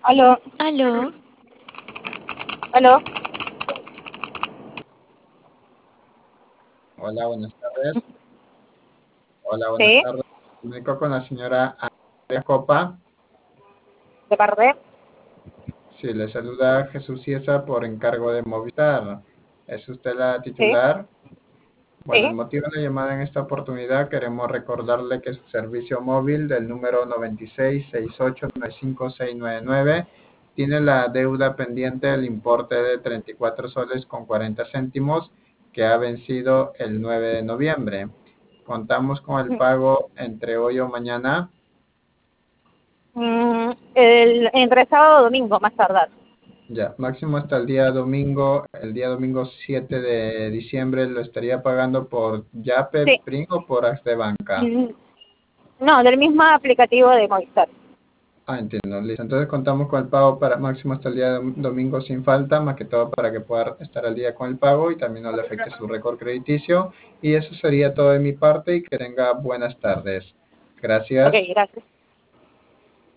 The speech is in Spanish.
Aló, Aló, aló, Hola, buenas tardes. Hola, buenas sí, tardes. Me comunico con la señora Andrea Copa. de parte, Sí, le saluda Jesús Ciesa por encargo de Movistar. ¿Es usted la sí, titular? Bueno, el sí, motivo de la llamada en esta oportunidad queremos recordarle que su servicio móvil del número 9668956699 tiene la deuda pendiente del importe de 34 soles con 40 céntimos que ha vencido el 9 de noviembre. Contamos con el pago entre hoy o mañana. entre sábado y domingo, más tardar. Ya, máximo hasta el día domingo 7 de diciembre lo estaría pagando por Yape, Sí, Pring o por Ax de Banca. mm, no, del mismo aplicativo de Movistar. Ah, entiendo, listo. Entonces contamos con el pago para máximo hasta el día domingo sin falta, más que todo para que pueda estar al día con el pago y también no le afecte su récord crediticio. Y eso sería todo de mi parte y que tenga buenas tardes. Ok, Gracias. gracias.